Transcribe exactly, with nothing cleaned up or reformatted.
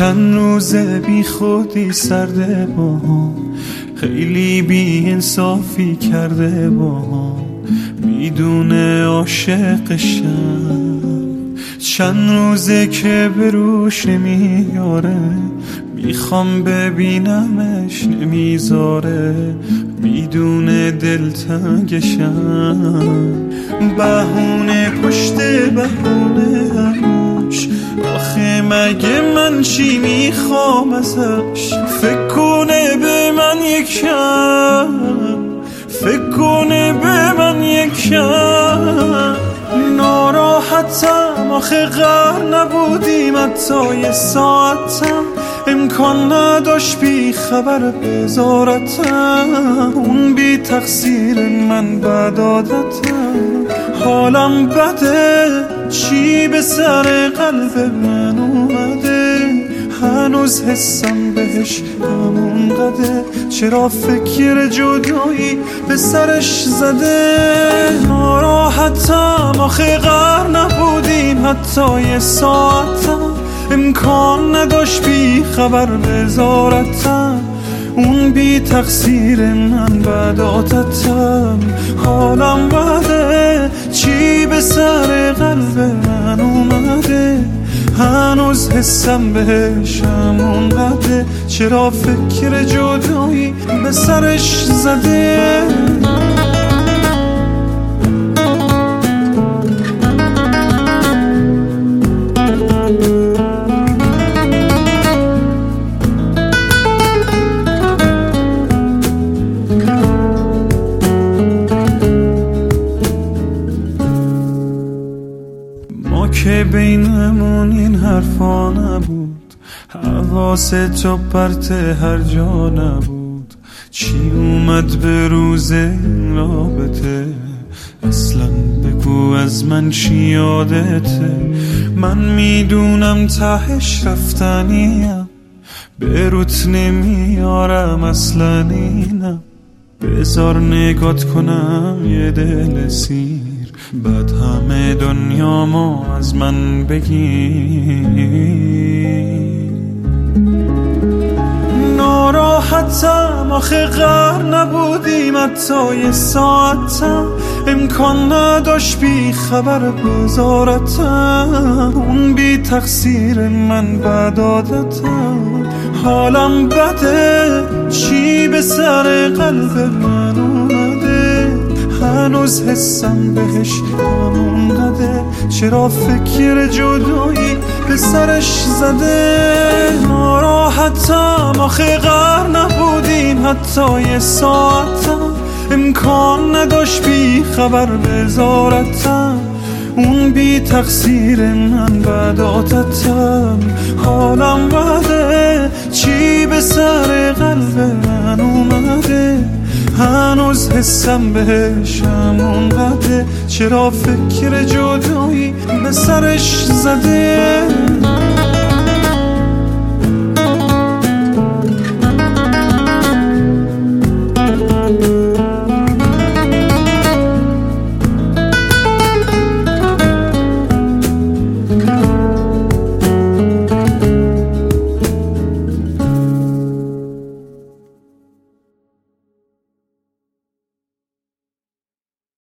چند روزه بی خودی سرده با هم، خیلی بی انصافی کرده با هم، میدونه عاشقشم. چند روزه که به روش نمیاره، میخوام ببینمش نمیذاره، میدونه دلتنگشم. بهونه پشت بهونه همش، آخه مگه من چی میخوام ازش؟ فکر کنه به من یکم، فکر کنه به من یکم. ناراحتم آخه غر نبودیم حتی یه ساعتم، امکان نداشت بی خبر بذارتم. اون بی تقصیر من بد عادتم، حالم بده چی به سر قلب من اومده، هنوز حسم بهش همون قده، چرا فکر جدایی به سرش زده. ناراحتم آخه غر نبودیم حتی یه ساعتم، امکان نداشت بی خبر بذارتم. اون بی تقصیر من بد عادتم، حالم بده چی به سر قلب من اومده، هنوز حسم بهش همون قده، چرا فکر جدایی به سرش زده. که بینمون این حرفا نبود، حواس تو پرت هر جا نبود. چی اومد به روز این رابطه؟ اصلا بگو از من چی یادته؟ من میدونم تهش رفتنیم، به روت نمیارم اصلا اینم. بذار نگات کنم یه دل سیر، بعد همه دنیامو از من بگی. ناراحتم آخه غر نبودیم حتی یه ساعتم، امکان نداشت بی خبر بذارتم. اون بی تقصیر من بد عادتم، حالم بده چی به سر قلب من اومده، هنوز حسم بهش همون قده، چرا فکر جدایی به سرش زده. ناراحتم آخه غر نبودیم حتی یه ساعتم، امکان نداشت بی خبر بذارتم. اون بی تقصیر من بد عادتم، حالم بده چی به سر قلب من اومده، هنوز حسم بهش همون قده، چرا فکر جدایی به سرش زده.